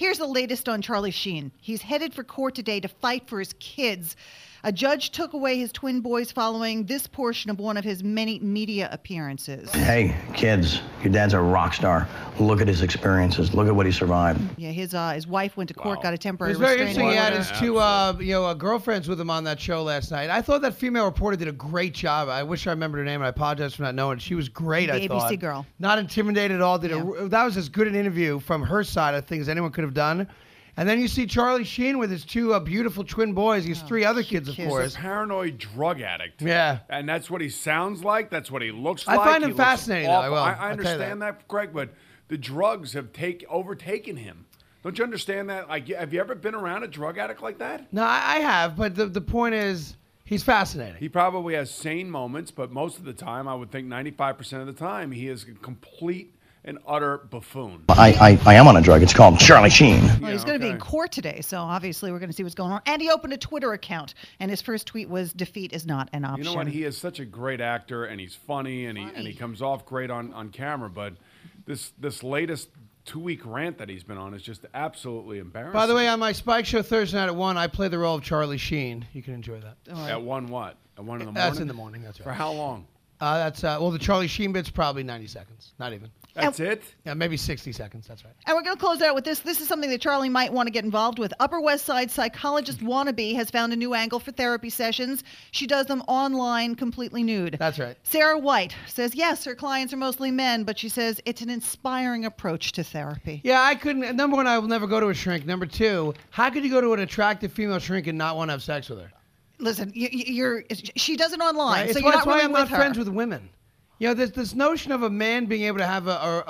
here's the latest on Charlie Sheen. He's headed for court today to fight for his kids. A judge took away his twin boys following this portion of one of his many media appearances. Hey, kids, your dad's a rock star. Look at his experiences. Look at what he survived. Yeah, his wife went to court, got a temporary It's very restraining interesting. order. He had his two girlfriends with him on that show last night. I thought that female reporter did a great job. I wish I remembered her name, and I apologize for not knowing. She was great, I The thought. ABC girl. Not intimidated at all. That was as good an interview from her side, I think, as anyone could have done. And then you see Charlie Sheen with his two beautiful twin boys. He has three other kids, of course. He's a paranoid drug addict. Yeah. And that's what he sounds like. That's what he looks like. I find him He looks fascinating, though. awful. I I understand that, Greg, but the drugs have overtaken him. Don't you understand that? Like, have you ever been around a drug addict like that? No, I have, but the point is, he's fascinating. He probably has sane moments, but most of the time, I would think 95% of the time, he is a complete and utter buffoon. I am on a drug. It's called Charlie Sheen. Well, he's going to be in court today, so obviously we're going to see what's going on. And he opened a Twitter account, and his first tweet was, "Defeat is not an option." You know what? He is such a great actor, and he's funny, and he comes off great on camera. But this latest 2-week rant that he's been on is just absolutely embarrassing. By the way, on my Spike Show Thursday night at 1, I play the role of Charlie Sheen. You can enjoy that. At 1 what? At 1 in the morning? That's in the morning. That's right. For how long? The Charlie Sheen bit's probably 90 seconds. Not even. That's it? Yeah, maybe 60 seconds. That's right. And we're going to close out with this. This is something that Charlie might want to get involved with. Upper West Side psychologist wannabe has found a new angle for therapy sessions. She does them online, completely nude. That's right. Sarah White says, yes, her clients are mostly men, but she says it's an inspiring approach to therapy. Yeah, I couldn't. Number one, I will never go to a shrink. Number two, how could you go to an attractive female shrink and not want to have sex with her? Listen, she does it online, Right? so you're not That's why really I'm with not her. friends with women. You know, there's this notion of a man being able to have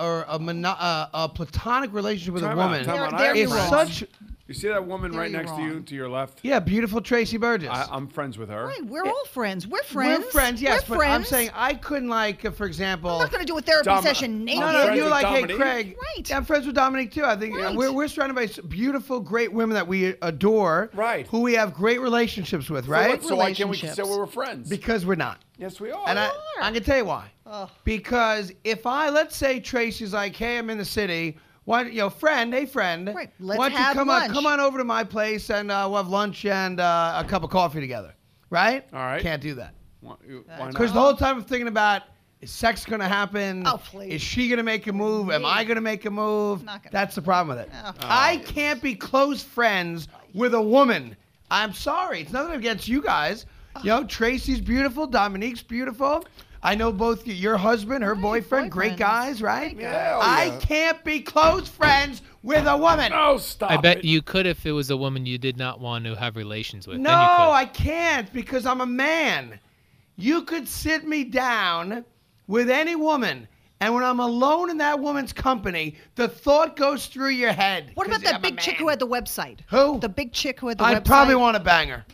a platonic relationship with a woman. It's such. You see that woman right next to you, to your left? Yeah, beautiful Tracy Burgess. I'm friends with her. Right, we're all friends. We're friends. We're friends, yes, We're but I'm friends. saying I couldn't, like, for example. I'm not going to do a therapy session naked. No, you're like, hey, Craig. Right. Yeah, I'm friends with Dominique, too. I think we're surrounded by beautiful, great women that we adore. Right. Who we have great relationships with, right? So why can't we say we were friends? Because we're not. Yes, we are. And I'm going to tell you why. Because if let's say Tracy's like, hey, I'm in the city. Why, friend, hey, friend. Right. Let's why don't have you lunch. come on over to my place and we'll have lunch and a cup of coffee together. Right? All right. Can't do that. Why not? Because the whole time I'm thinking about, is sex going to happen? Oh, please. Is she going to make a move? Am I going to make a move? That's the problem with it. Oh. I can't be close friends with a woman. I'm sorry. It's nothing against you guys. Tracy's beautiful. Dominique's beautiful. I know both your husband, her boyfriend, great guys, right? Yeah, I can't be close friends with a woman. Oh, stop I bet you could if it was a woman you did not want to have relations with. No, then you could. I can't because I'm a man. You could sit me down with any woman, and when I'm alone in that woman's company, the thought goes through your head. What about that big chick who had the website? Who? The big chick who had the website. I'd probably want to bang her.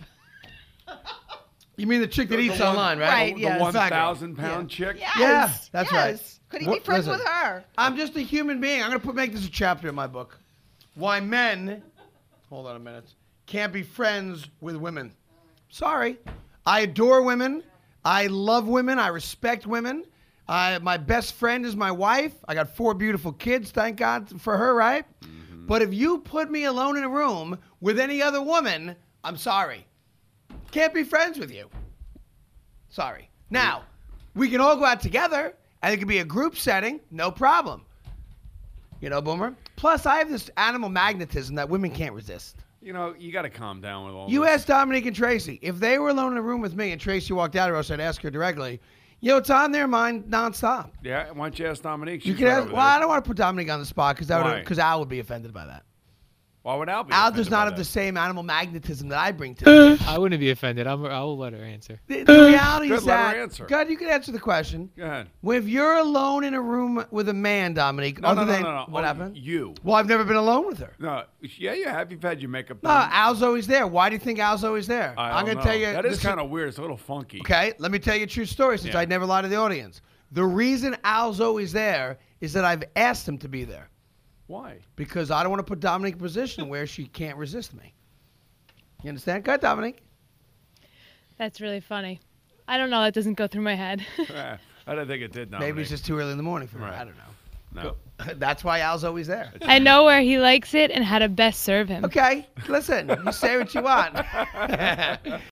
You mean the chick that eats online, right? Right, yes. The 1,000-pound chick? Yes. Yeah, that's right. Yes. Could he be friends with her? I'm just a human being. I'm going to make this a chapter in my book. Why men, hold on a minute, can't be friends with women. Sorry. I adore women. I love women. I respect women. My best friend is my wife. I got 4 beautiful kids, thank God for her, right? Mm-hmm. But if you put me alone in a room with any other woman, I'm sorry. Can't be friends with you. Sorry. Now, we can all go out together, and it can be a group setting, no problem. Boomer? Plus, I have this animal magnetism that women can't resist. You got to calm down with all You this. ask Dominique and Tracy. If they were alone in a room with me and Tracy walked out of us, I'd ask her directly, it's on their mind nonstop. Yeah, why don't you ask Dominique? You can ask, I don't want to put Dominique on the spot because Al would be offended by that. Why would Al be Al offended does not by have that? the same animal magnetism that I bring to it. I wouldn't be offended. I'll let her answer. The reality Good, is let her that, answer. God, you can answer the question. Go ahead. If you're alone in a room with a man, Dominique, No. What happened? You. Well, I've never been alone with her. No. Yeah, you have. You've had your makeup No, done. Al's always there. Why do you think Al's always there? I'm going to tell you. That is this kind of weird. It's a little funky. Okay, let me tell you a true story since Yeah. I'd never lie to the audience. The reason Al's always there is that I've asked him to be there. Why? Because I don't want to put Dominique in a position where she can't resist me. You understand? Go ahead, Dominique. That's really funny. I don't know. That doesn't go through my head. I don't think it did, Dominique. Maybe it's just too early in the morning for me. Right. I don't know. No. Go. That's why Al's always there. I know where he likes it and how to best serve him. Okay, listen, you say what you want.